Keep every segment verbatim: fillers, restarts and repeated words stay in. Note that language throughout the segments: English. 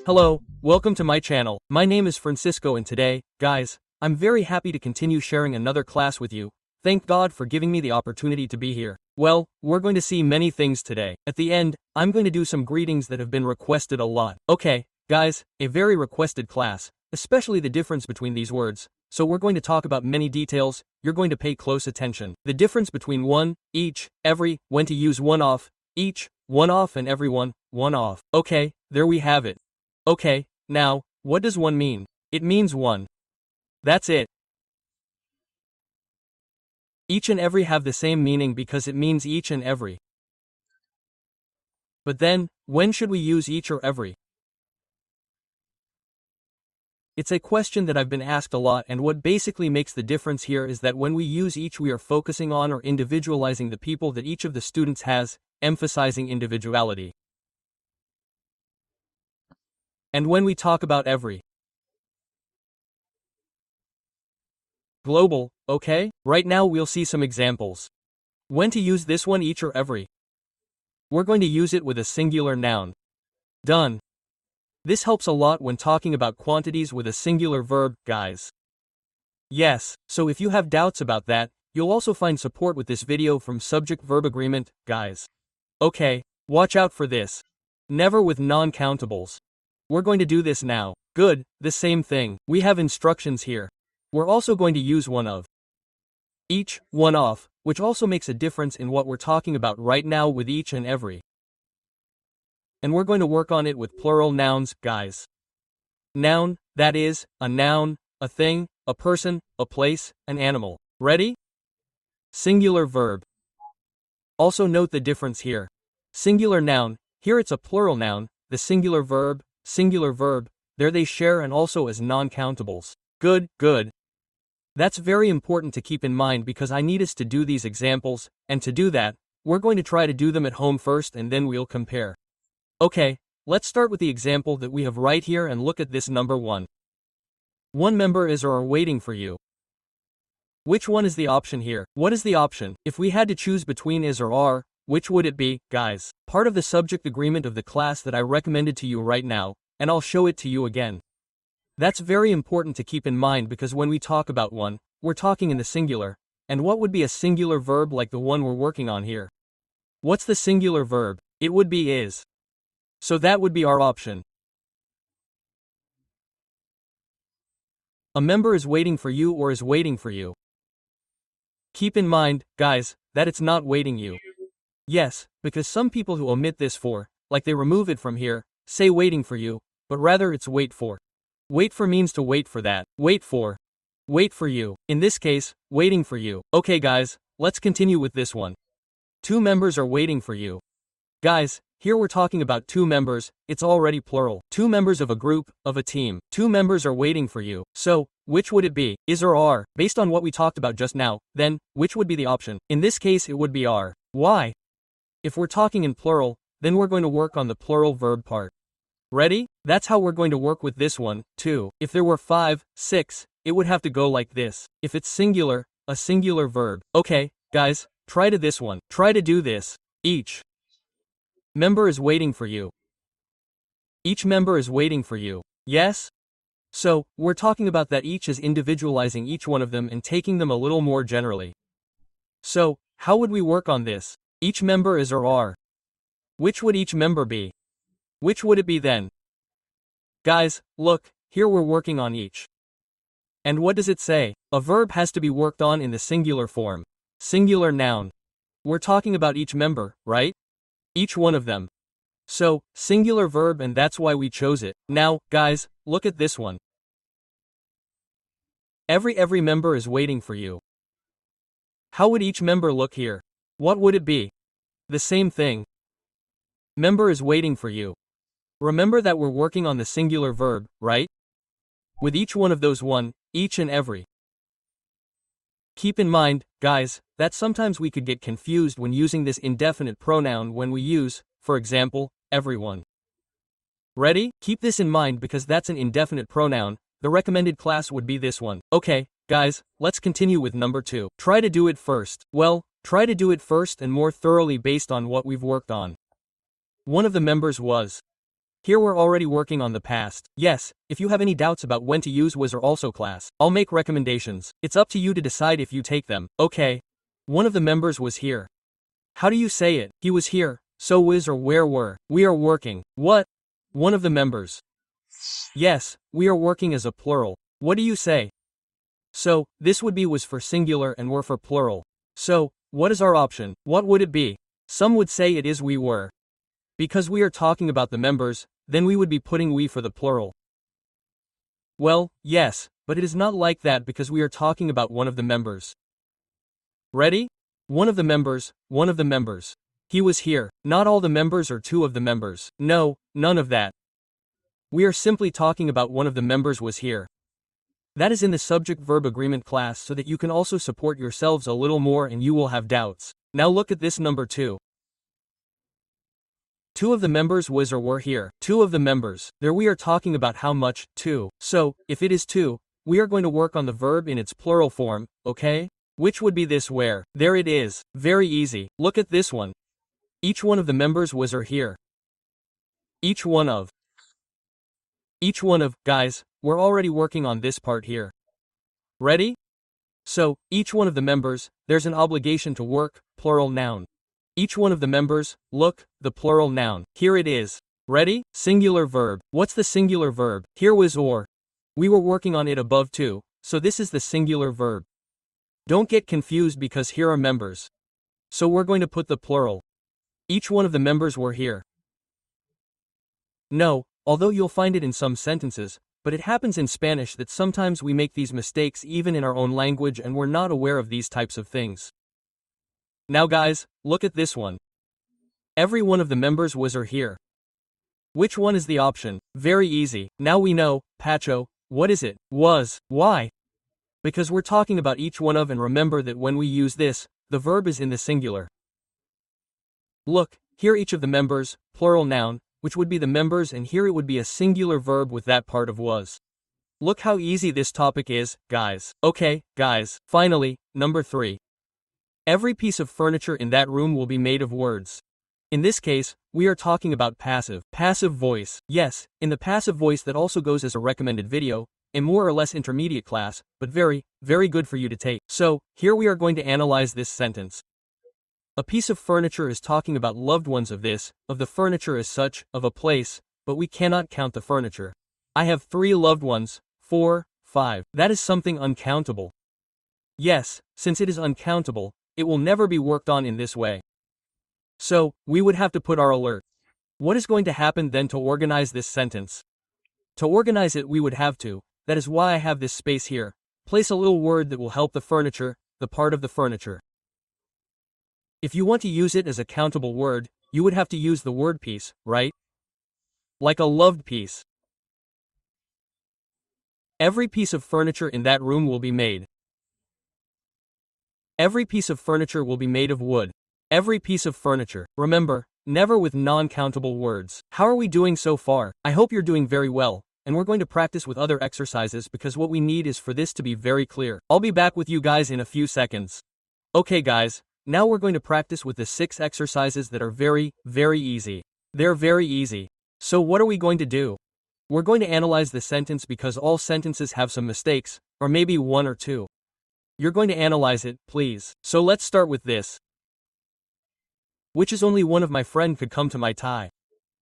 Hello, welcome to my channel. My name is Francisco and today, guys, I'm very happy to continue sharing another class with you. Thank God for giving me the opportunity to be here. Well, we're going to see many things today. At the end, I'm going to do some greetings that have been requested a lot. Okay, guys, a very requested class, especially the difference between these words. So we're going to talk about many details, you're going to pay close attention. The difference between one, each, every, when to use one off, each, one off and everyone, one off. Okay, there we have it. Okay, now, what does one mean? It means one. That's it. Each and every have the same meaning because it means each and every. But then, when should we use each or every? It's a question that I've been asked a lot, and what basically makes the difference here is that when we use each we are focusing on or individualizing the people that each of the students has, emphasizing individuality. And when we talk about every, global, okay? Right now we'll see some examples. When to use this one, each or every. We're going to use it with a singular noun. Done. This helps a lot when talking about quantities with a singular verb, guys. Yes, so if you have doubts about that, you'll also find support with this video from Subject-Verb Agreement, guys. Okay, watch out for this. Never with non-countables. We're going to do this now. Good, the same thing. We have instructions here. We're also going to use one of each, one off, which also makes a difference in what we're talking about right now with each and every. And we're going to work on it with plural nouns, guys. Noun, that is, a noun, a thing, a person, a place, an animal. Ready? Singular verb. Also note the difference here. Singular noun, here it's a plural noun, the singular verb, singular verb, there they share and also as non-countables. Good, good. That's very important to keep in mind because I need us to do these examples, and to do that, we're going to try to do them at home first and then we'll compare. Okay, let's start with the example that we have right here and look at this number one. One member is or are waiting for you. Which one is the option here? What is the option? If we had to choose between is or are, which would it be, guys? Part of the subject agreement of the class that I recommended to you right now, and I'll show it to you again. That's very important to keep in mind because when we talk about one, we're talking in the singular, and what would be a singular verb like the one we're working on here? What's the singular verb? It would be is. So that would be our option. A member is waiting for you or is waiting for you. Keep in mind, guys, that it's not waiting you. Yes, because some people who omit this for, like they remove it from here, say waiting for you, but rather it's wait for. Wait for means to wait for that, wait for. Wait for you. In this case, waiting for you. Okay guys, let's continue with this one. Two members are waiting for you. Guys, here we're talking about two members, it's already plural. Two members of a group, of a team. Two members are waiting for you. So, which would it be? Is or are? Based on what we talked about just now, then, which would be the option? In this case it would be are. Why? If we're talking in plural, then we're going to work on the plural verb part. Ready? That's how we're going to work with this one, too. If there were five, six, it would have to go like this. If it's singular, a singular verb. Okay, guys, try to this one. Try to do this. Each member is waiting for you. Each member is waiting for you. Yes? So, we're talking about that each is individualizing each one of them and taking them a little more generally. So, how would we work on this? Each member is or are. Which would each member be? Which would it be then? Guys, look, here we're working on each. And what does it say? A verb has to be worked on in the singular form. Singular noun. We're talking about each member, right? Each one of them. So, singular verb, and that's why we chose it. Now, guys, look at this one. Every every member is waiting for you. How would each member look here? What would it be? The same thing. Member is waiting for you. Remember that we're working on the singular verb, right? With each one of those one, each and every. Keep in mind, guys, that sometimes we could get confused when using this indefinite pronoun when we use, for example, everyone. Ready? Keep this in mind because that's an indefinite pronoun. The recommended class would be this one. Okay, guys, let's continue with number two. Try to do it first. Well, try to do it first and more thoroughly based on what we've worked on. One of the members was Here we're already working on the past. Yes, if you have any doubts about when to use was or also class, I'll make recommendations. It's up to you to decide if you take them. Okay. One of the members was here. How do you say it? He was here. So was or where were. We are working. What? One of the members. Yes, we are working as a plural. What do you say? So, this would be was for singular and were for plural. So, what is our option? What would it be? Some would say it is we were. Because we are talking about the members, then we would be putting we for the plural. Well, yes, but it is not like that because we are talking about one of the members. Ready? One of the members, one of the members. He was here. Not all the members or two of the members. No, none of that. We are simply talking about one of the members was here. That is in the subject-verb agreement class so that you can also support yourselves a little more and you will have doubts. Now look at this number two. Two of the members was or were here. Two of the members. There we are talking about how much, two. So, if it is two, we are going to work on the verb in its plural form, okay? Which would be this where. There it is. Very easy. Look at this one. Each one of the members was or here. Each one of. Each one of, guys, we're already working on this part here. Ready? So, each one of the members, there's an obligation to work, plural noun. Each one of the members, look, the plural noun. Here it is. Ready? Singular verb. What's the singular verb? Here was or. We were working on it above too, so this is the singular verb. Don't get confused because here are members. So we're going to put the plural. Each one of the members were here. No, although you'll find it in some sentences, but it happens in Spanish that sometimes we make these mistakes even in our own language and we're not aware of these types of things. Now guys, look at this one. Every one of the members was or here. Which one is the option? Very easy. Now we know, Pacho, what is it? Was. Why? Because we're talking about each one of and remember that when we use this, the verb is in the singular. Look, here each of the members, plural noun, which would be the members and here it would be a singular verb with that part of was. Look how easy this topic is, guys. Okay, guys, finally, number three. Every piece of furniture in that room will be made of words. In this case, we are talking about passive. Passive voice. Yes, in the passive voice that also goes as a recommended video, a more or less intermediate class, but very, very good for you to take. So, here we are going to analyze this sentence. A piece of furniture is talking about loved ones of this, of the furniture as such, of a place, but we cannot count the furniture. I have three loved ones, four, five. That is something uncountable. Yes, since it is uncountable, it will never be worked on in this way. So, we would have to put our alert. What is going to happen then to organize this sentence? To organize it we would have to, that is why I have this space here, place a little word that will help the furniture, the part of the furniture. If you want to use it as a countable word, you would have to use the word piece, right? Like a loved piece. Every piece of furniture in that room will be made. Every piece of furniture will be made of wood. Every piece of furniture. Remember, never with non-countable words. How are we doing so far? I hope you're doing very well, and we're going to practice with other exercises because what we need is for this to be very clear. I'll be back with you guys in a few seconds. Okay guys, now we're going to practice with the six exercises that are very, very easy. They're very easy. So what are we going to do? We're going to analyze the sentence because all sentences have some mistakes, or maybe one or two. You're going to analyze it, please. So let's start with this. Which is only one of my friend could come to my tie.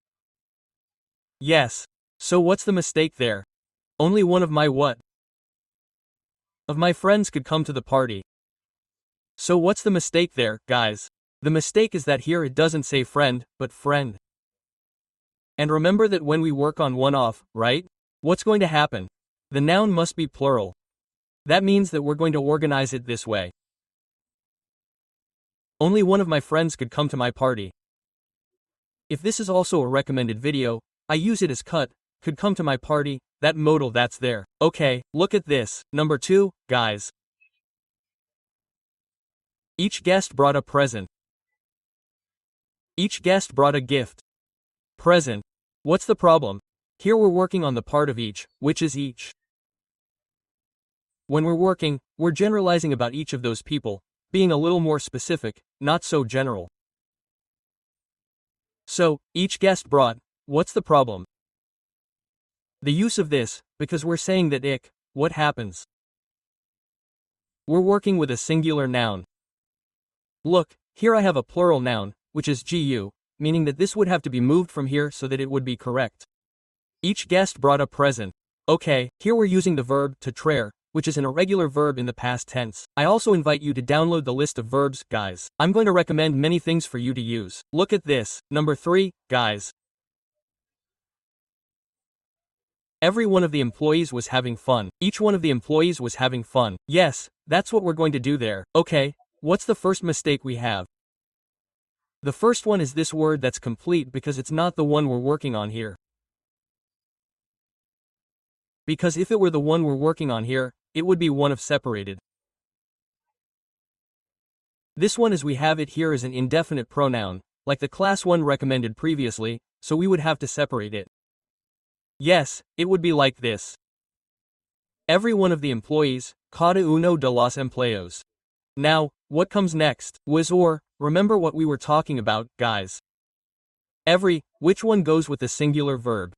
Yes. So what's the mistake there? Only one of my what? Of my friends could come to the party. So what's the mistake there, guys? The mistake is that here it doesn't say friend, but friend. And remember that when we work on one off, right? What's going to happen? The noun must be plural. That means that we're going to organize it this way. Only one of my friends could come to my party. If this is also a recommended video, I use it as cut, could come to my party, that modal that's there. Okay, look at this. Number two, guys. Each guest brought a present. Each guest brought a gift. Present. What's the problem? Here we're working on the part of each, which is each. When we're working, we're generalizing about each of those people, being a little more specific, not so general. So, each guest brought, what's the problem? The use of this, because we're saying that ik, what happens? We're working with a singular noun. Look, here I have a plural noun, which is gu, meaning that this would have to be moved from here so that it would be correct. Each guest brought a present. Okay, here we're using the verb to traer, which is an irregular verb in the past tense. I also invite you to download the list of verbs, guys. I'm going to recommend many things for you to use. Look at this. Number three, guys. Every one of the employees was having fun. Each one of the employees was having fun. Yes, that's what we're going to do there. Okay, what's the first mistake we have? The first one is this word that's complete because it's not the one we're working on here. Because if it were the one we're working on here, it would be one of separated. This one as we have it here is an indefinite pronoun, like the class one recommended previously, so we would have to separate it. Yes, it would be like this. Every one of the employees, cada uno de los empleados. Now, what comes next? Was or, remember what we were talking about, guys. Every, which one goes with the singular verb?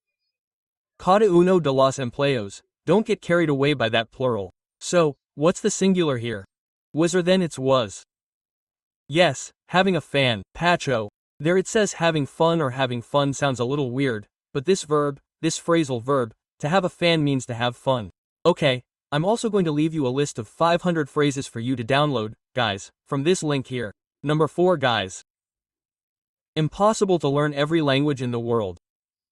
Cada uno de los empleados. Don't get carried away by that plural. So, what's the singular here? Was or then it's was. Yes, having a fan, pacho. There it says having fun or having fun sounds a little weird, but this verb, this phrasal verb, to have a fan means to have fun. Okay, I'm also going to leave you a list of five hundred phrases for you to download, guys, from this link here. Number four, guys. Impossible to learn every language in the world.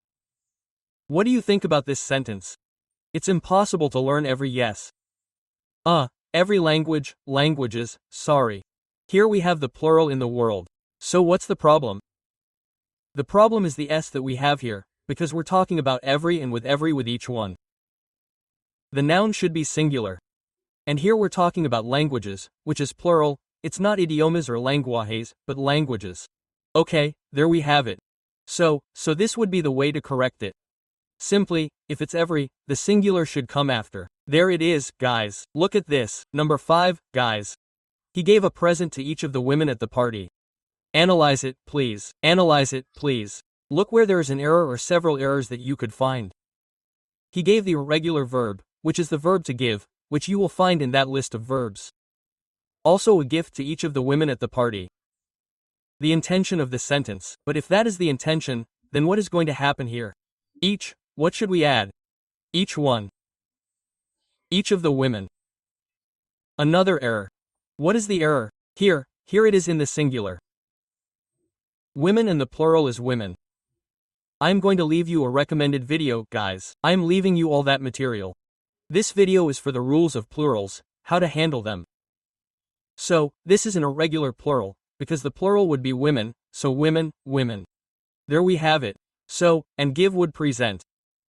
What do you think about this sentence? It's impossible to learn every yes. Uh, every language, languages, sorry. Here we have the plural in the world. So what's the problem? The problem is the s that we have here, because we're talking about every and with every with each one. The noun should be singular. And here we're talking about languages, which is plural. It's not idiomas or lenguajes, but languages. Okay, there we have it. So, so this would be the way to correct it. Simply, if it's every, the singular should come after. There it is, guys. Look at this. Number five, guys. He gave a present to each of the women at the party. Analyze it, please. Analyze it, please. Look where there is an error or several errors that you could find. He gave the irregular verb, which is the verb to give, which you will find in that list of verbs. Also a gift to each of the women at the party. The intention of the sentence. But if that is the intention, then what is going to happen here? Each, what should we add? Each one. Each of the women. Another error. What is the error? Here, here it is in the singular. Women and the plural is women. I'm going to leave you a recommended video, guys. I'm leaving you all that material. This video is for the rules of plurals, how to handle them. So, this is an irregular plural, because the plural would be women, so women, women. There we have it. So, and give would present.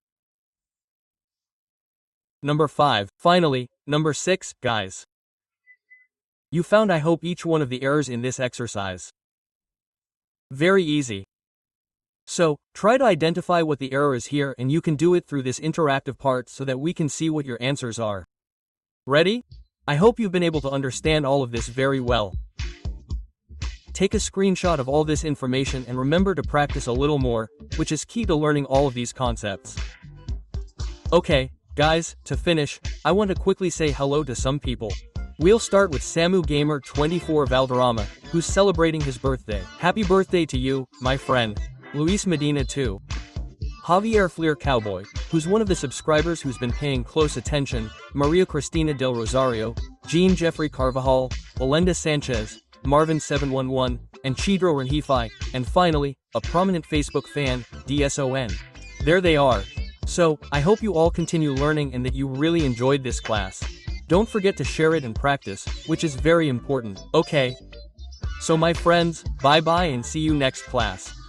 Number five. Finally, number six, guys. You found I hope each one of the errors in this exercise. Very easy. So, try to identify what the error is here and you can do it through this interactive part so that we can see what your answers are. Ready? I hope you've been able to understand all of this very well. Take a screenshot of all this information and remember to practice a little more, which is key to learning all of these concepts. Okay, guys, to finish, I want to quickly say hello to some people. We'll start with Samu Gamer twenty-four Valderrama, who's celebrating his birthday. Happy birthday to you, my friend. Luis Medina too. Javier Fleer Cowboy, who's one of the subscribers who's been paying close attention, Maria Cristina del Rosario, Jean Jeffrey Carvajal, Belinda Sanchez, Marvin seven one one, and Chidro Renhifai, and finally, a prominent Facebook fan, D S O N. There they are. So, I hope you all continue learning and that you really enjoyed this class. Don't forget to share it and practice, which is very important, okay? So my friends, bye bye and see you next class.